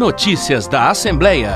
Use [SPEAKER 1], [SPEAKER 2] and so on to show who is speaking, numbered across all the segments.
[SPEAKER 1] Notícias da Assembleia.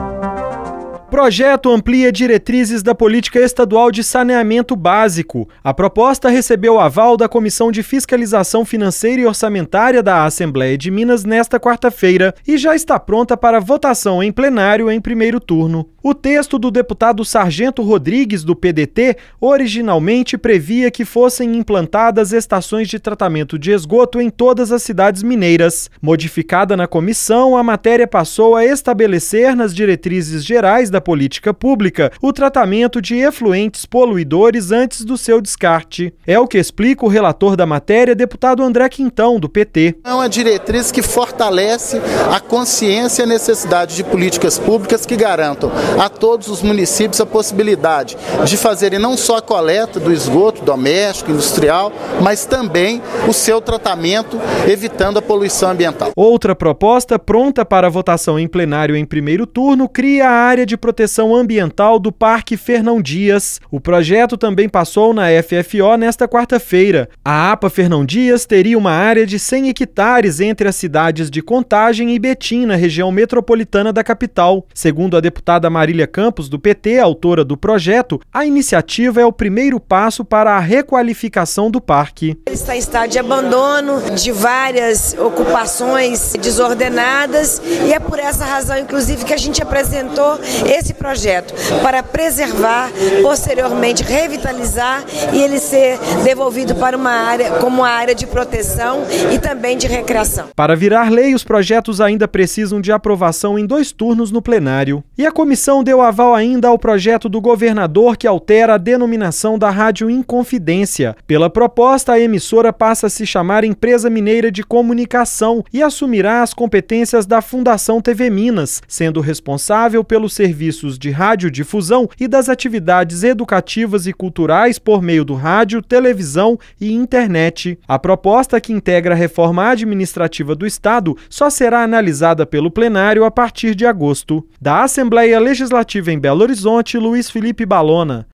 [SPEAKER 2] Projeto amplia diretrizes da política estadual de saneamento básico. A proposta recebeu aval da Comissão de Fiscalização Financeira e Orçamentária da Assembleia de Minas nesta quarta-feira e já está pronta para votação em plenário em primeiro turno. O texto do deputado Sargento Rodrigues, do PDT, originalmente previa que fossem implantadas estações de tratamento de esgoto em todas as cidades mineiras. Modificada na comissão, a matéria passou a estabelecer nas diretrizes gerais da política pública o tratamento de efluentes poluidores antes do seu descarte. É o que explica o relator da matéria, deputado André Quintão, do PT.
[SPEAKER 3] É uma diretriz que fortalece a consciência e a necessidade de políticas públicas que garantam a todos os municípios a possibilidade de fazerem não só a coleta do esgoto doméstico, industrial, mas também o seu tratamento, evitando a poluição ambiental.
[SPEAKER 2] Outra proposta pronta para votação em plenário em primeiro turno cria a área de proteção ambiental do Parque Fernão Dias. O projeto também passou na FFO nesta quarta-feira. A APA Fernão Dias teria uma área de 100 hectares entre as cidades de Contagem e Betim, na região metropolitana da capital. Segundo a deputada Marília Campos, do PT, autora do projeto, a iniciativa é o primeiro passo para a requalificação do parque.
[SPEAKER 4] Ele está em estado de abandono, de várias ocupações desordenadas, e é por essa razão, inclusive, que a gente apresentou esse projeto para preservar, posteriormente revitalizar e ele ser devolvido para uma área como uma área de proteção e também de recreação.
[SPEAKER 2] Para virar lei, os projetos ainda precisam de aprovação em 2 turnos no plenário. E a comissão deu aval ainda ao projeto do governador que altera a denominação da Rádio Inconfidência. Pela proposta, a emissora passa a se chamar Empresa Mineira de Comunicação e assumirá as competências da Fundação TV Minas, sendo responsável pelos serviços de radiodifusão e das atividades educativas e culturais por meio do rádio, televisão e internet. A proposta, que integra a reforma administrativa do Estado, só será analisada pelo plenário a partir de agosto. Da Assembleia Legislativa em Belo Horizonte, Luiz Felipe Balona.